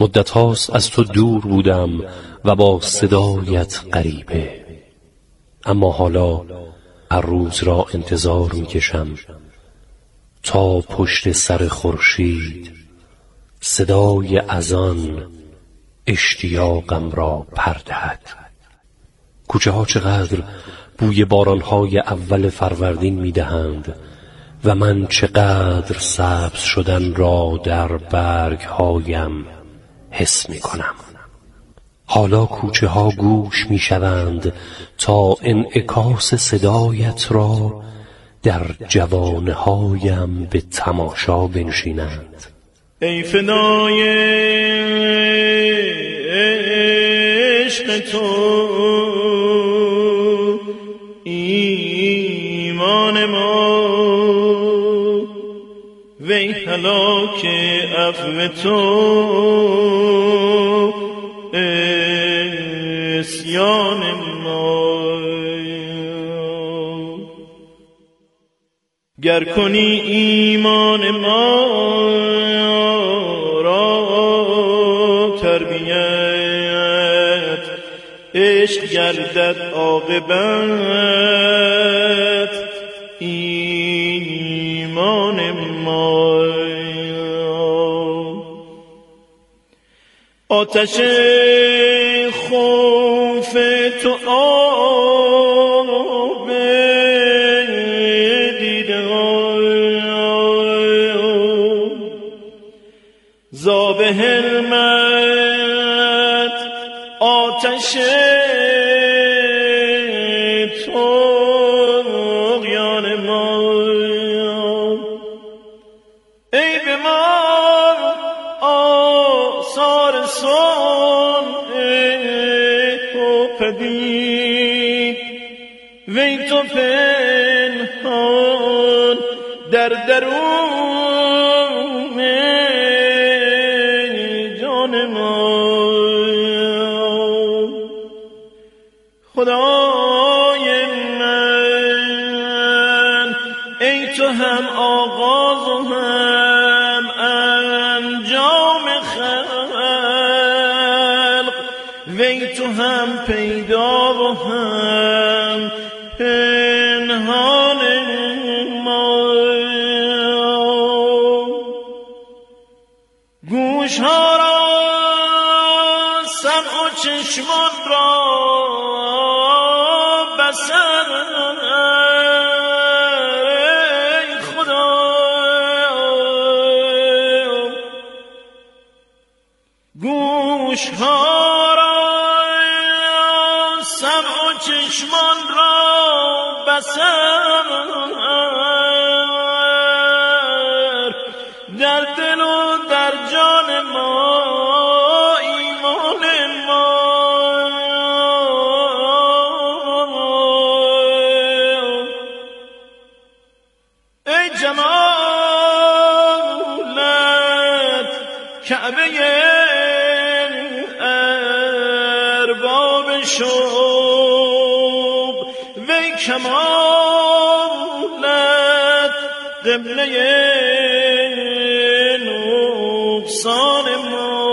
مدت هاست از تو دور بودم و با صدایت غریبه، اما حالا هر روز را انتظار می کشم تا پشت سر خورشید صدای اذان اشتیاقم را پردهد. کوچه ها چقدر بوی بارانهای اول فروردین می دهند و من چقدر سبز شدن را در برگهایم حس می کنم. حالا کوچه ها گوش می شوند تا انعکاس صدایت را در جوانه هایم به تماشا بنشینند. ای فدای عشق تو ایمان ما، وی هلاک عفو تو عصیان ما. گر کنی ایمان ما را تربیت، عشق گردد عاقبت ایمان ما. آتش خوف تو آب دیده، زاب حلمت آتش طغیان ما. ای به ما آثار صنع تو پدید، وی تو پنهان در درون جان ما. خدای من ای تو هم آغاز و هم انجام خلق، وی تو هم پیدا و هم پنهان ما. گوش ها را سمع و چشمان را بسر، ای خدا گوش ها را سمع و چشمان را بسر، در دل و در جان ما ایمان ما. ای جمالت کعبه ارباب شوق، وی کمالت قبله نقصان ما.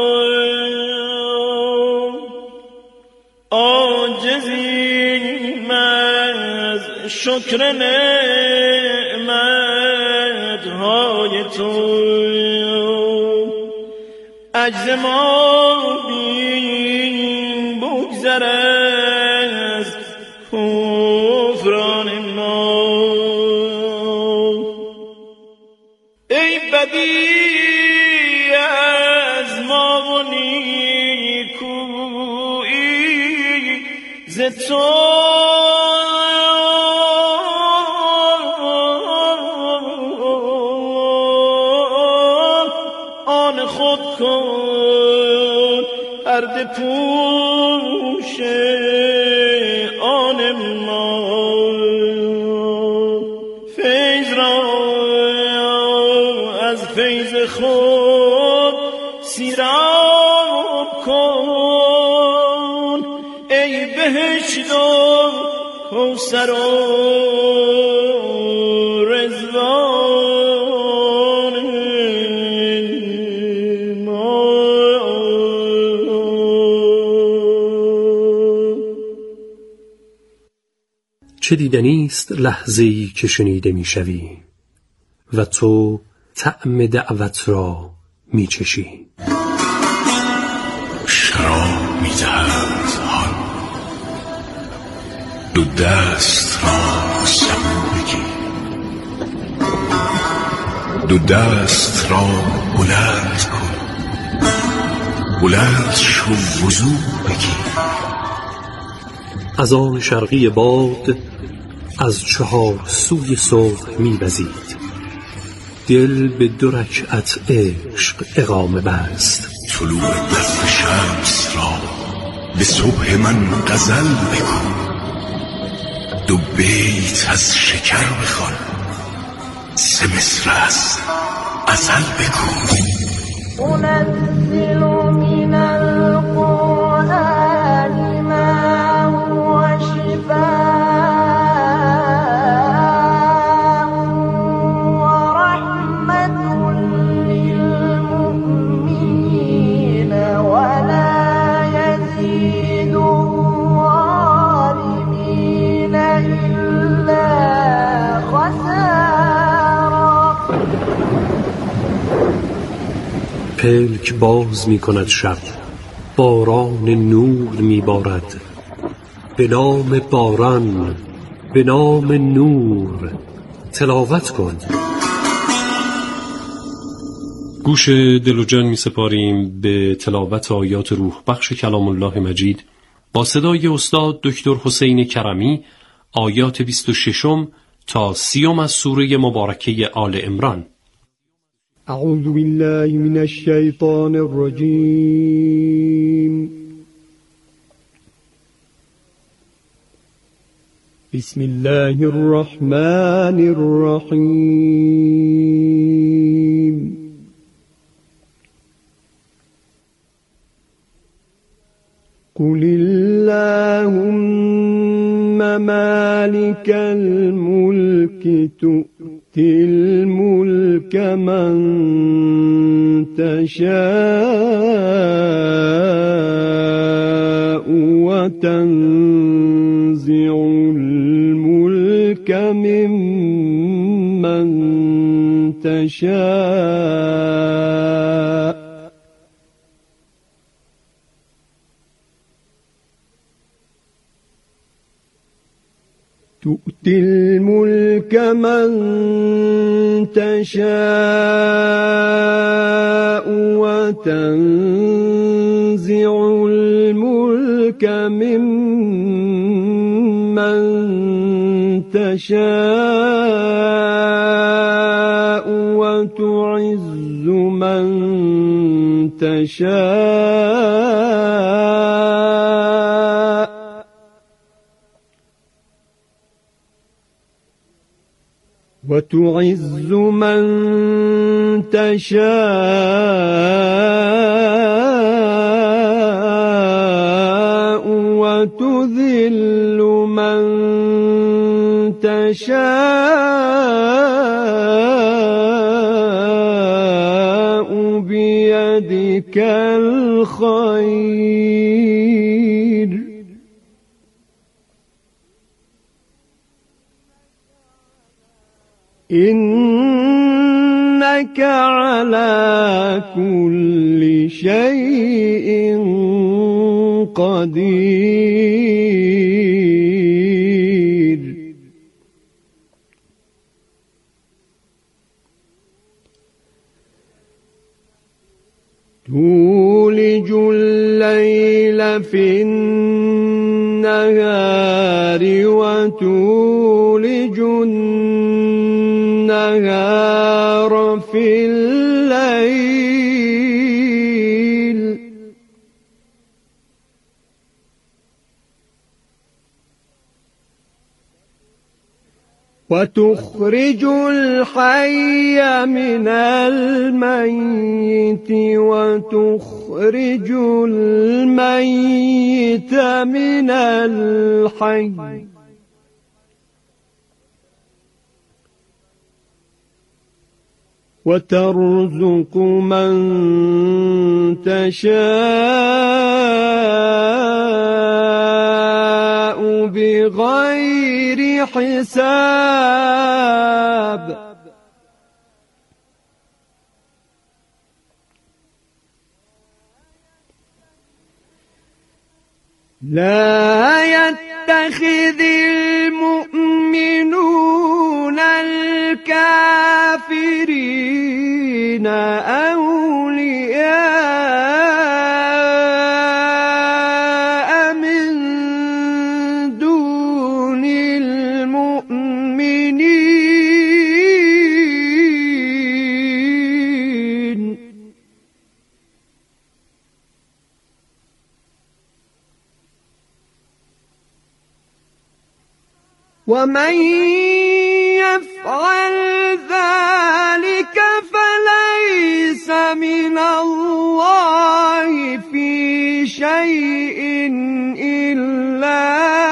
عاجزیم از شکر نعمتهای تو، عجز ما بین بگذر از کفران ما. ای بدی از ما و نیکویی ز تو، آن خود کن پرده پوش آن ما. فیض را از فیض خود سیراب کن، ای بهشت و کوثر و رضوان ما. چه دیدنیست لحظه‌ای که شنیده میشوی و تو طعم دعوت را میچشی. شراب می‌دهد حال، دو دست را سبو بگیر، دو دست را بلند کن، بلند شو وضو بگیر. از آن شرقی باد از چهار سوی صبح می‌وزید، دل به 2 رکعت عشق اقامه بست. طلوع بدر شمس را به صبح من غزل بگو، 2 بیت از شکر بخوان، 3 مصر از غزل بگو. أنزل من القرآن ما هو شفاء ورحمة للمؤمنين ولا يزيد الظالمين إلا خسارا. پلک باز می کند شب، باران نور می بارد، به نام باران، به نام نور تلاوت کن. گوش دل و جان می سپاریم به تلاوت آیات روح بخش کلام الله مجید با صدای استاد دکتر حسین کرمی، آیات 26 تا 30 از سوره مبارکه آل عمران. أعوذ بالله من الشيطان الرجيم. بسم الله الرحمن الرحيم. قل اللهم مالك الملك تؤتي الملك من تشاء وتنزع الملك ممن تشاء تؤتي الملك من تشاء وتنزع الملك ممن تشاء وتعز من تشاء وتعز من تشاء وتذل من تشاء بيدك الخير إنك على كل شيء قدير. تولج الليل في النهار وتولج النهار في الليل وتخرج الحي من الميت وتخرج الميت من الحي وترزق من تشاء بغير حساب. لا يتخذ المؤمنون الكافرين أولياء من دون المؤمنين. ومن يفعل ذلك فليس من الله في شيء إلا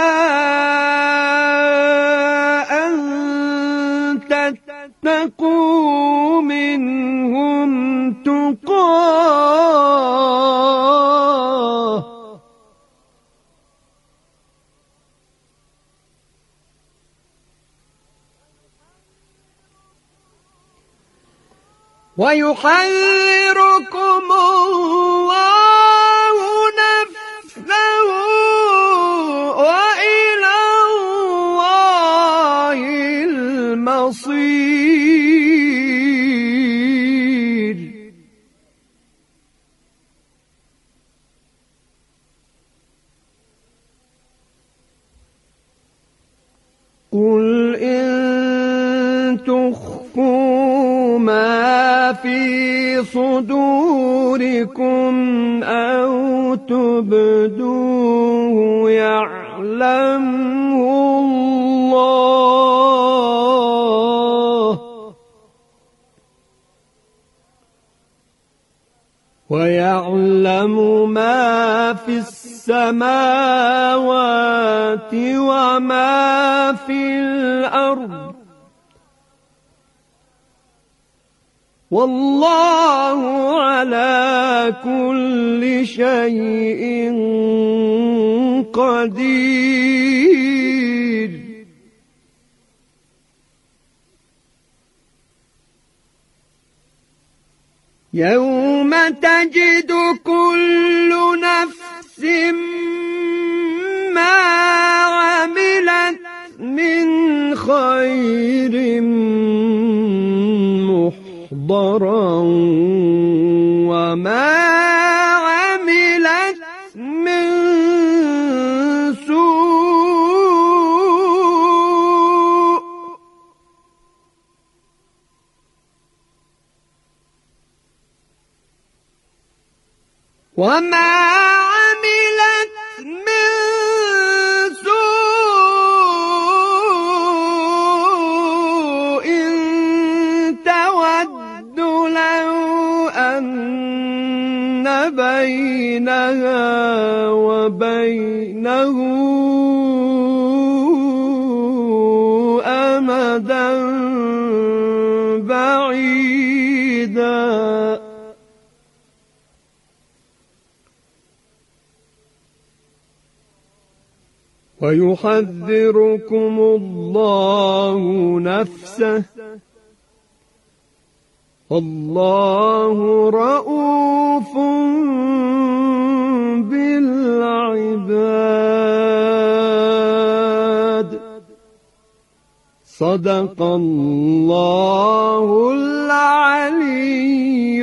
أن تتقوا منهم تقاه ويحذركم الله نفسه وإلى الله المصير. قل إن تخفوا ما في صدوركم أو تبدوه يعلمه الله ويعلم ما في السماوات وما في الأرض والله على كل شيء قدير. يوم تجد كل نفس ما عملت من خير محضرا وما عملت من سوء تود لو أن بينها وبينه أمدا بعيدا ويحذركم الله نفسه والله رؤوف بالعباد. صدق الله العلي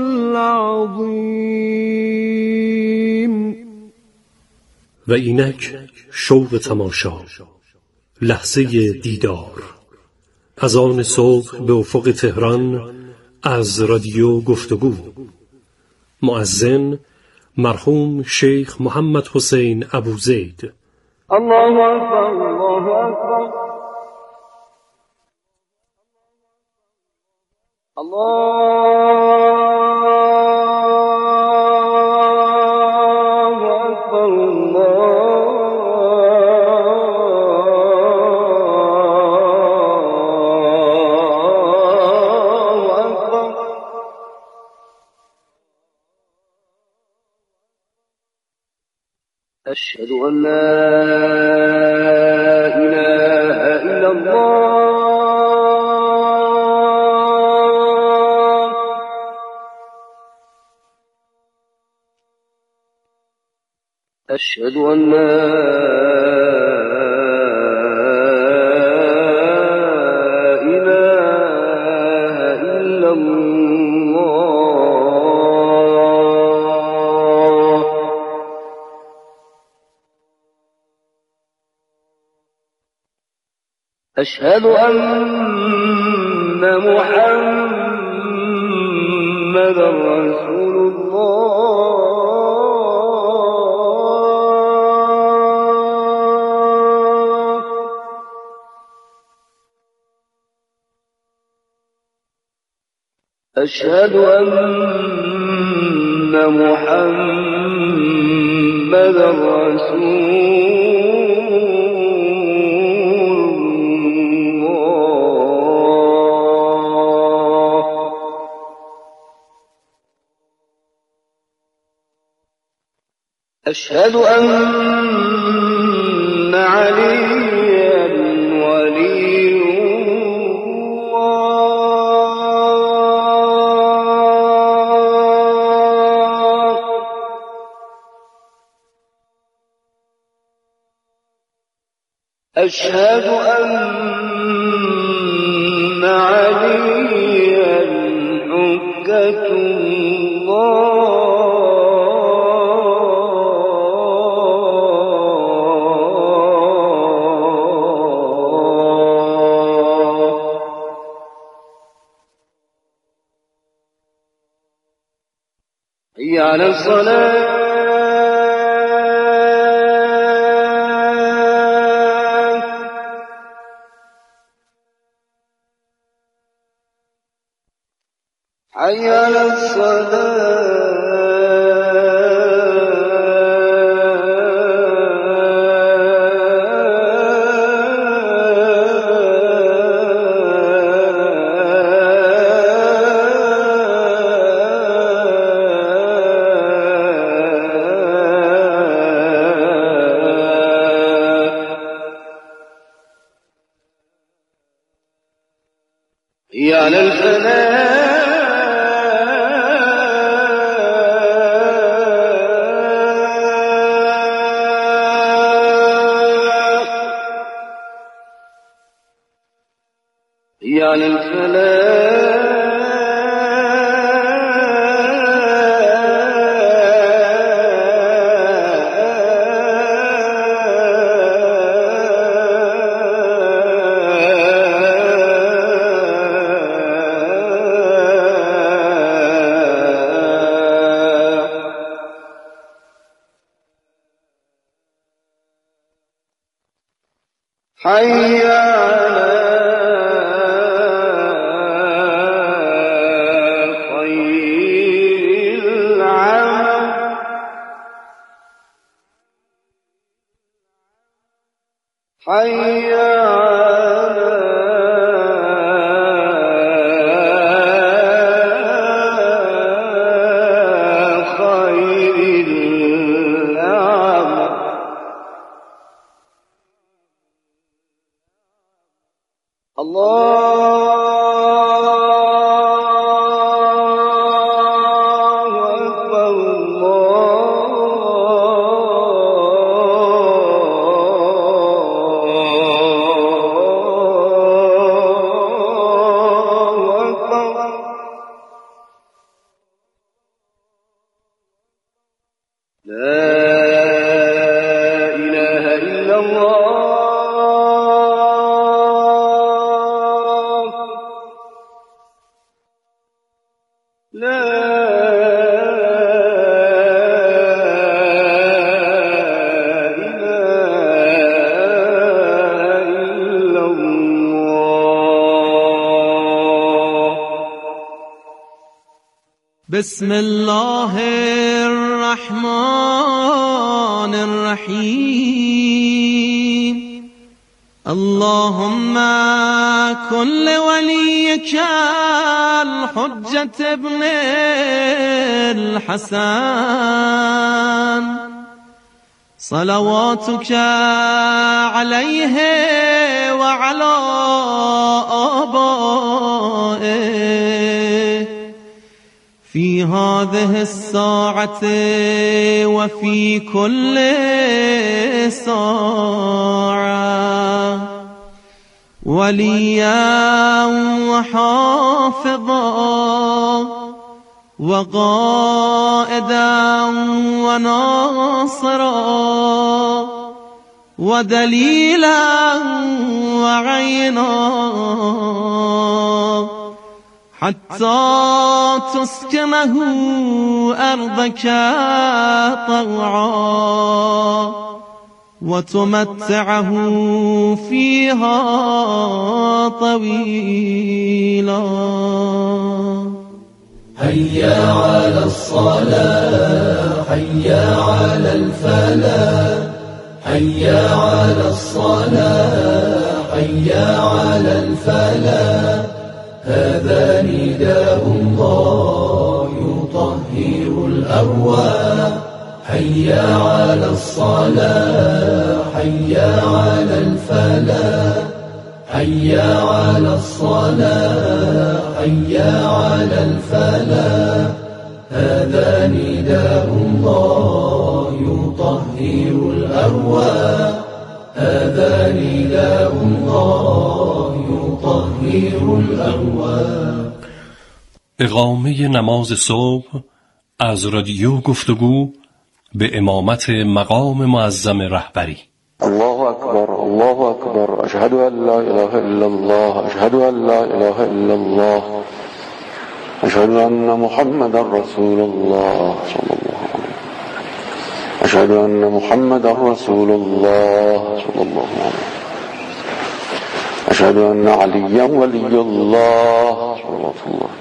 العظيم. و اینک شوق تماشا، لحظه دیدار، از آن صبح به افق تهران از رادیو گفتگو. مؤذن مرحوم شیخ محمد حسین ابوزید. الله اکبر الله اکبر أشهد أن لا إله أشهد أن لا إله إلا الله. أشهد أن محمدا رسول الله. أشهد أن محمدا رسول الله. أشهد أن عليا ولي أشهد أن عليا حجة الله. حي على الصلاة. حي على الصلاة. حي على الفلاح. حي على الفلاح. حي على خير العمل. حي على خير العمل. الله أكبر. الله أكبر. لا إله إلا الله. لا إله إلا الله. بسم الله الرحمن الرحيم. اللهم كن لوليك الحجة ابن الحسن صلواتك عليه وعلى آبائه في هذه الساعة وفي كل ساعة وليا وحافظا وقائدا وناصرا ودليلا وعينا حتى تسكنه أرضك طوعا وتمتعه فيها طويلا. هيا على الصلاة هيا على الفلاح هيا على الصلاة هيا على الفلاح هذا نداء الله يطهر الأرواح هيا على الصلاة هيا على الفلاح هيا على الصلاة هيا على الفلاح هذا نداء الله يطهر الأرواح هذا نداء الله يطهر الأرواح. اقامه نماز صبح از رادیو گفتگو به امامت مقام معظم رهبری. الله أكبر الله أكبر أشهد أن لا إله إلا الله أشهد أن لا إله إلا الله أشهد أن محمد رسول الله صلى الله عليه وسلم أشهد أن محمد رسول الله صلى الله عليه وسلم أشهد أن عليا ولي الله صلى الله عليه وسلم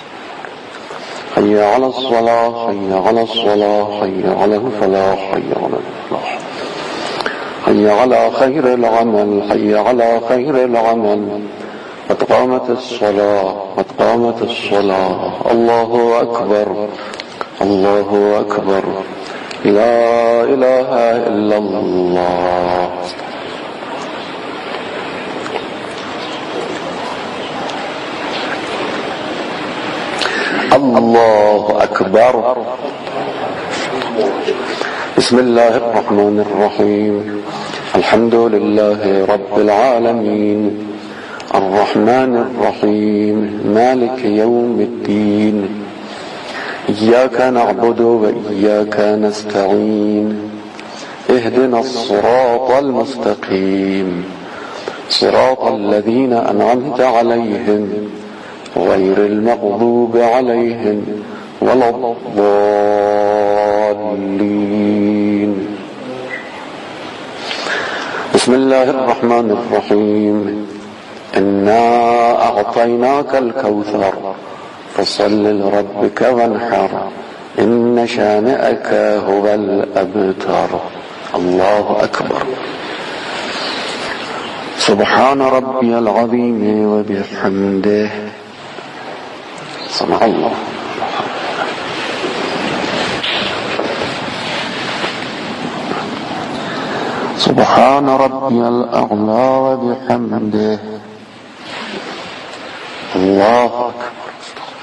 حي على الصلاة حي على الصلاة حي على الفلاح حي على الفلاح حي على خير العمل حي على خير العمل قد قامت الصلاة قد قامت الصلاة. الله أكبر الله أكبر لا إله إلا الله. الله أكبر. بسم الله الرحمن الرحيم الحمد لله رب العالمين الرحمن الرحيم مالك يوم الدين إياك نعبد وإياك نستعين اهدنا الصراط المستقيم صراط الذين أنعمت عليهم غير المغضوب عليهم ولا الضالين. بسم الله الرحمن الرحيم إنا أعطيناك الكوثر فصل لربك وانحر إن شانئك هو الأبتر. الله أكبر. سبحان ربي العظيم وبحمده سمع الله. سبحان ربي الأعلى وبحمده. الله أكبر.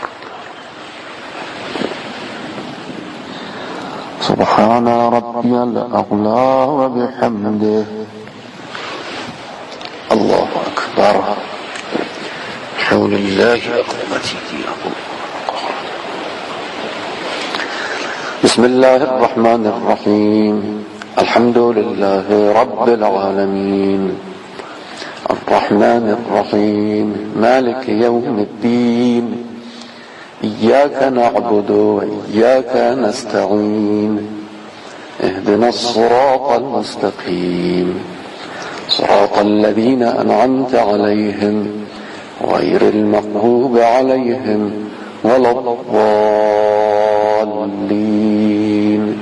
سبحان ربي الأعلى وبحمده. الله أكبر. حول الله قوته. بسم الله الرحمن الرحيم الحمد لله رب العالمين الرحمن الرحيم مالك يوم الدين إياك نعبد وإياك نستعين اهدنا الصراط المستقيم صراط الذين أنعمت عليهم غير المغضوب عليهم ولا الضالين.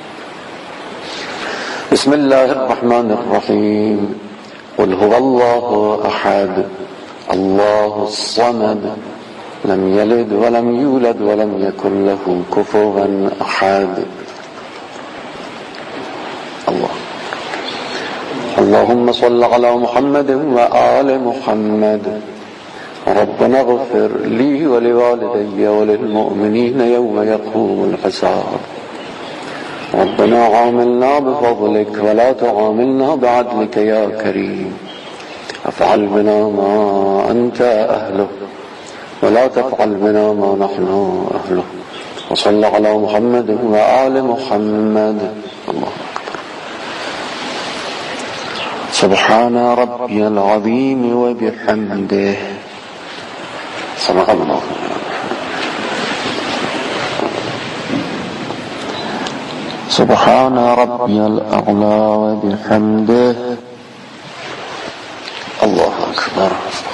بسم الله الرحمن الرحيم قل هو الله أحد الله الصمد لم يلد ولم يولد ولم يكن له كفوا أحد. اللهم صل على محمد وآل محمد ربنا اغفر لي ولوالدي وللمؤمنين يوم يقوم الحساب ربنا عاملنا بفضلك ولا تعاملنا بعدلك يا كريم افعل بنا ما أنت أهله ولا تفعل بنا ما نحن أهله وصل على محمد وآل محمد. الله سبحان ربي العظيم وبحمده. صدق الله. سبحان ربي الأعلى وبحمده. الله أكبر.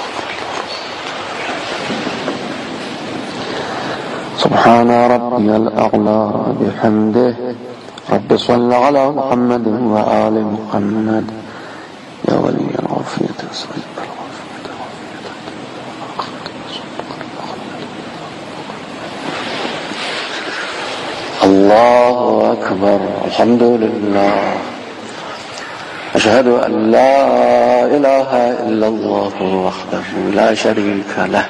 سبحان ربي الأعلى بحمده. رب صل على محمد وآل محمد يا ولي العافية. الله أكبر. الحمد لله. أشهد أن لا إله إلا الله وحده لا شريك له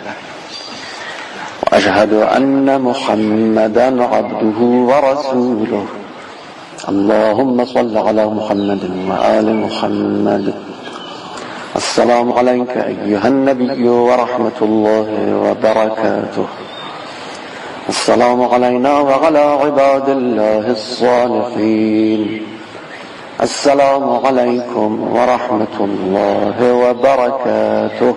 وأشهد أن محمدا عبده ورسوله. اللهم صل على محمد وآل محمد. السلام عليك أيها النبي ورحمة الله وبركاته. السلام علينا وعلى عباد الله الصالحين. السلام عليكم ورحمة الله وبركاته.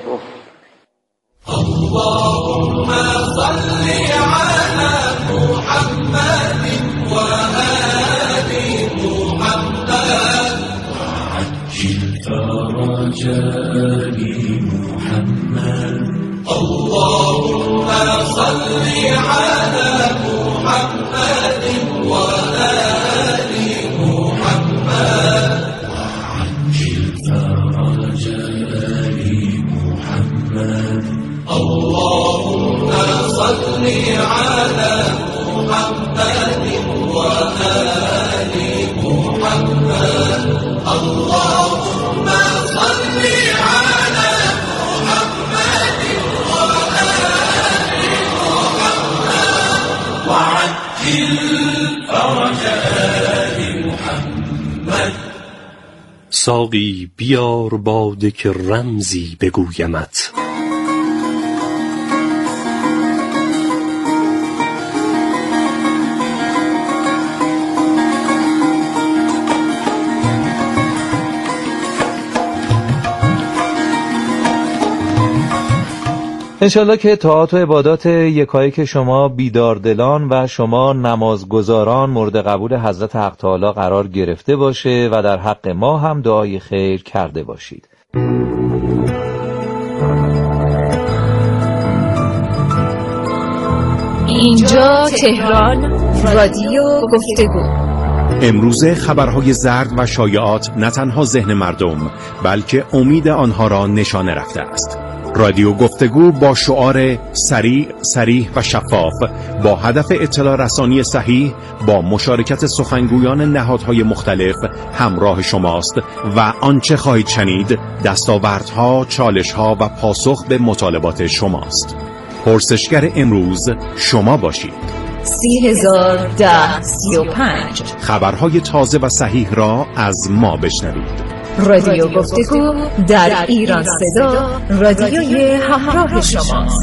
اللهم صل على محمد وآل محمد وعجل فرج آل محمد. اللهم صل على محمد وآل محمد وعجل فرج آل محمد. اللهم صل على محمد وآل محمد. اللهم صل على محمد وآل محمد وعجل فرج آل محمد. ساقی بیار باده که رمزی بگویمت. انشالله که طاعات و عبادات یکایک شما بیداردلان و شما نمازگزاران مورد قبول حضرت حق تعالی قرار گرفته باشه و در حق ما هم دعای خیر کرده باشید. اینجا تهران، رادیو گفتگو. امروزه خبرهای زرد و شایعات نه تنها ذهن مردم بلکه امید آنها را نشانه رفته است. رادیو گفتگو با شعار سریع، صریح و شفاف با هدف اطلاع رسانی صحیح با مشارکت سخنگویان نهادهای مختلف همراه شماست و آنچه خواهید شنید دستاوردها، چالشها و پاسخ به مطالبات شماست. پرسشگر امروز شما باشید. 301035 خبرهای تازه و صحیح را از ما بشنوید. رادیو گفتگو در ایران صدا، رادیوی همراه شماست.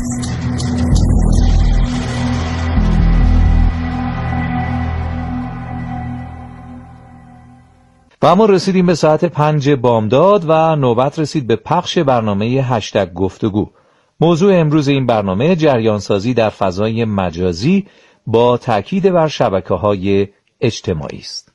و اما رسیدیم به ساعت 5 بامداد و نوبت رسید به پخش برنامه هشتگ گفتگو. موضوع امروز این برنامه جریانسازی در فضای مجازی با تاکید بر شبکه‌های اجتماعی است.